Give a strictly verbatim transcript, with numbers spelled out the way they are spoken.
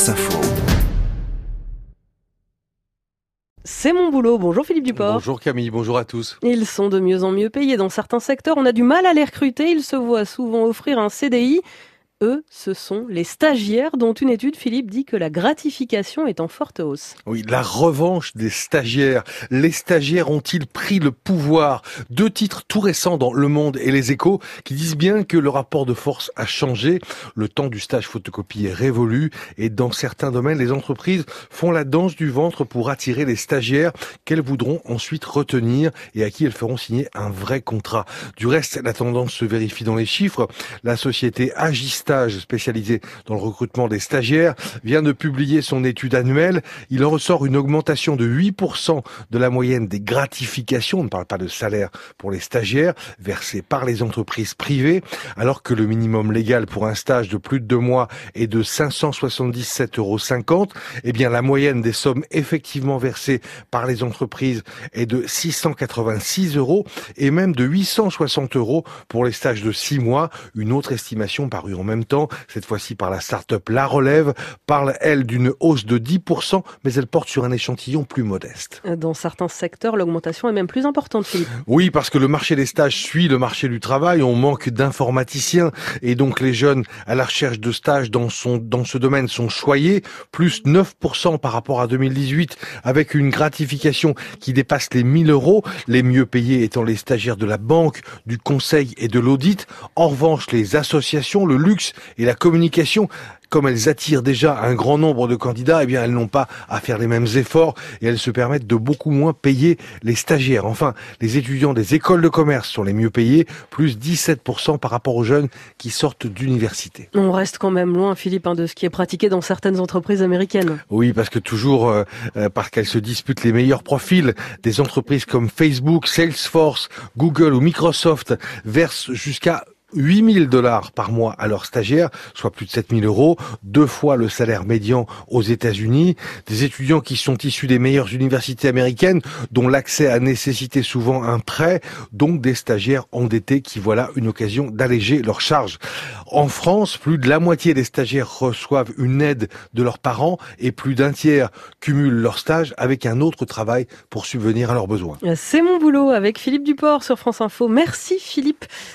France Info. C'est mon boulot. Bonjour Philippe Duport. Bonjour Camille, bonjour à tous. Ils sont de mieux en mieux payés. Dans certains secteurs, on a du mal à les recruter. Ils se voient souvent offrir un C D I. Eux, ce sont les stagiaires dont une étude, Philippe, dit que la gratification est en forte hausse. Oui, la revanche des stagiaires. Les stagiaires ont-ils pris le pouvoir? Deux titres tout récents dans Le Monde et Les Échos qui disent bien que le rapport de force a changé. Le temps du stage photocopie est révolu et dans certains domaines, les entreprises font la danse du ventre pour attirer les stagiaires qu'elles voudront ensuite retenir et à qui elles feront signer un vrai contrat. Du reste, la tendance se vérifie dans les chiffres. La société Agista, spécialisé dans le recrutement des stagiaires, vient de publier son étude annuelle. Il en ressort une augmentation de huit pour cent de la moyenne des gratifications, on ne parle pas de salaire pour les stagiaires, versées par les entreprises privées, alors que le minimum légal pour un stage de plus de deux mois est de cinq cent soixante-dix-sept euros cinquante. Eh bien, la moyenne des sommes effectivement versées par les entreprises est de six cent quatre-vingt-six euros et même de huit cent soixante euros pour les stages de six mois. Une autre estimation parue en même temps, cette fois-ci par la start-up La Relève, parle, elle, d'une hausse de dix pour cent, mais elle porte sur un échantillon plus modeste. Dans certains secteurs, l'augmentation est même plus importante, Philippe. Oui, parce que le marché des stages suit le marché du travail, on manque d'informaticiens, et donc les jeunes à la recherche de stages dans, son, dans ce domaine sont choyés, plus neuf pour cent par rapport à deux mille dix-huit, avec une gratification qui dépasse les mille euros, les mieux payés étant les stagiaires de la banque, du conseil et de l'audit. En revanche, les associations, le luxe et la communication, comme elles attirent déjà un grand nombre de candidats, eh bien elles n'ont pas à faire les mêmes efforts et elles se permettent de beaucoup moins payer les stagiaires. Enfin, les étudiants des écoles de commerce sont les mieux payés, plus dix-sept pour cent par rapport aux jeunes qui sortent d'université. On reste quand même loin, Philippe, hein, de ce qui est pratiqué dans certaines entreprises américaines. Oui, parce que toujours, euh, parce qu'elles se disputent les meilleurs profils, des entreprises comme Facebook, Salesforce, Google ou Microsoft versent jusqu'à huit mille dollars par mois à leurs stagiaires, soit plus de sept mille euros, deux fois le salaire médian aux États-Unis. Des étudiants qui sont issus des meilleures universités américaines, dont l'accès a nécessité souvent un prêt, donc des stagiaires endettés qui voilà une occasion d'alléger leurs charges. En France, plus de la moitié des stagiaires reçoivent une aide de leurs parents et plus d'un tiers cumulent leur stage avec un autre travail pour subvenir à leurs besoins. C'est mon boulot avec Philippe Duport sur France Info. Merci Philippe.